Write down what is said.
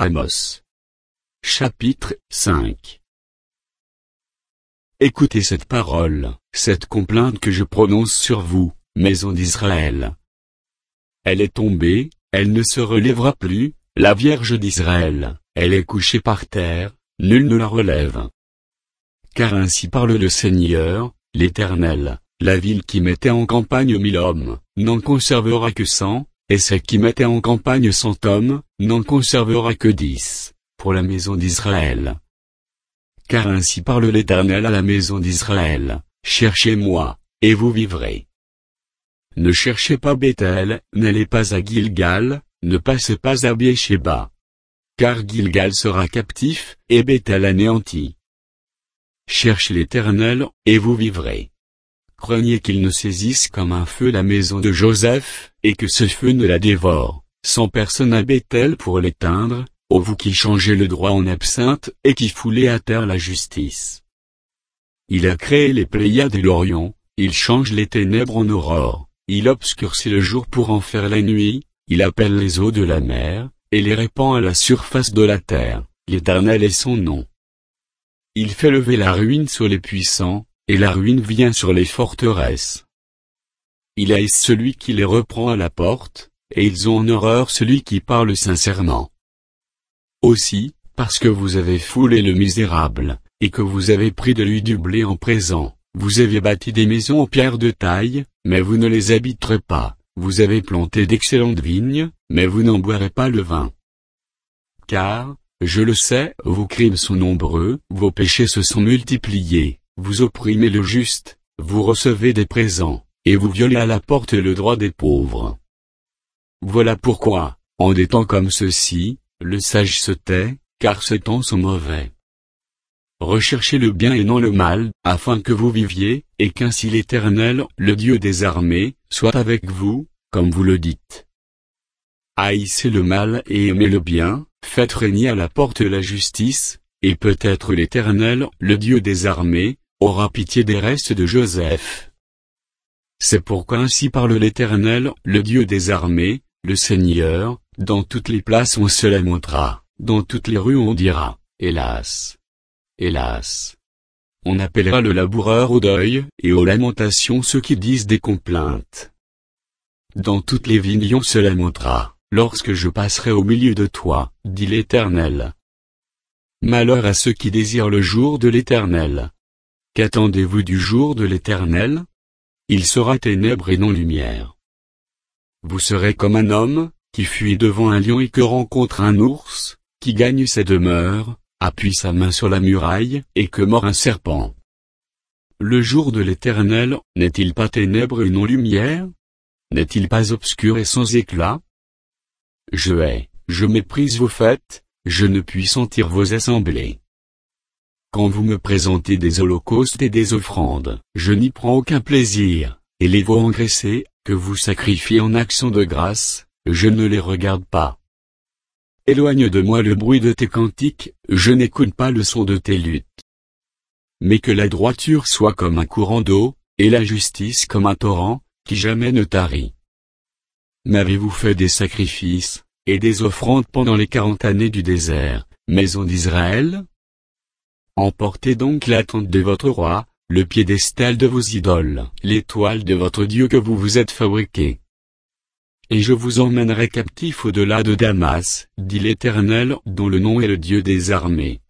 Amos. Chapitre 5. Écoutez cette parole, cette complainte que je prononce sur vous, maison d'Israël. Elle est tombée, elle ne se relèvera plus, la Vierge d'Israël, elle est couchée par terre, nul ne la relève. Car ainsi parle le Seigneur, l'Éternel, la ville qui mettait en campagne 1000 hommes, n'en conservera que 100, et celle qui mettait en campagne 100 hommes, n'en conservera que 10, pour la maison d'Israël. Car ainsi parle l'Éternel à la maison d'Israël, cherchez-moi, et vous vivrez. Ne cherchez pas Béthel, n'allez pas à Gilgal, ne passez pas à Béersheba. Car Gilgal sera captif, et Béthel anéanti. Cherchez l'Éternel, et vous vivrez. Craignez qu'il ne saisisse comme un feu la maison de Joseph, et que ce feu ne la dévore, sans personne à Béthel pour l'éteindre, ô vous qui changez le droit en absinthe, et qui foulez à terre la justice. Il a créé les Pléiades et l'Orion, il change les ténèbres en aurore, il obscurcit le jour pour en faire la nuit, il appelle les eaux de la mer, et les répand à la surface de la terre, l'Éternel est son nom. Il fait lever la ruine sur les puissants, et la ruine vient sur les forteresses. Il haït celui qui les reprend à la porte, et ils ont en horreur celui qui parle sincèrement. Aussi, parce que vous avez foulé le misérable, et que vous avez pris de lui du blé en présent, vous avez bâti des maisons en pierre de taille, mais vous ne les habiterez pas, vous avez planté d'excellentes vignes, mais vous n'en boirez pas le vin. Car, je le sais, vos crimes sont nombreux, vos péchés se sont multipliés, vous opprimez le juste, vous recevez des présents, et vous violez à la porte le droit des pauvres. Voilà pourquoi, en des temps comme ceux-ci, le sage se tait, car ces temps sont mauvais. Recherchez le bien et non le mal, afin que vous viviez, et qu'ainsi l'Éternel, le Dieu des armées, soit avec vous, comme vous le dites. Haïssez le mal et aimez le bien, faites régner à la porte la justice, et peut-être l'Éternel, le Dieu des armées, aura pitié des restes de Joseph. C'est pourquoi ainsi parle l'Éternel, le Dieu des armées, le Seigneur, dans toutes les places on se lamentera, dans toutes les rues on dira, hélas! Hélas! On appellera le laboureur au deuil, et aux lamentations ceux qui disent des complaintes. Dans toutes les vignes on se lamentera, lorsque je passerai au milieu de toi, dit l'Éternel. Malheur à ceux qui désirent le jour de l'Éternel. Qu'attendez-vous du jour de l'Éternel? Il sera ténèbres et non lumière. Vous serez comme un homme, qui fuit devant un lion et que rencontre un ours, qui gagne sa demeure, appuie sa main sur la muraille, et que mord un serpent. Le jour de l'Éternel, n'est-il pas ténèbres et non lumière? N'est-il pas obscur et sans éclat? Je méprise vos fêtes, je ne puis sentir vos assemblées. Quand vous me présentez des holocaustes et des offrandes, je n'y prends aucun plaisir, et les veaux engraissés, que vous sacrifiez en action de grâce, je ne les regarde pas. Éloigne de moi le bruit de tes cantiques, je n'écoute pas le son de tes luttes. Mais que la droiture soit comme un courant d'eau, et la justice comme un torrent, qui jamais ne tarit. M'avez-vous fait des sacrifices, et des offrandes pendant les 40 années du désert, maison d'Israël? Emportez donc la tente de votre roi, le piédestal de vos idoles, l'étoile de votre Dieu que vous vous êtes fabriqué. Et je vous emmènerai captif au-delà de Damas, dit l'Éternel, dont le nom est le Dieu des armées.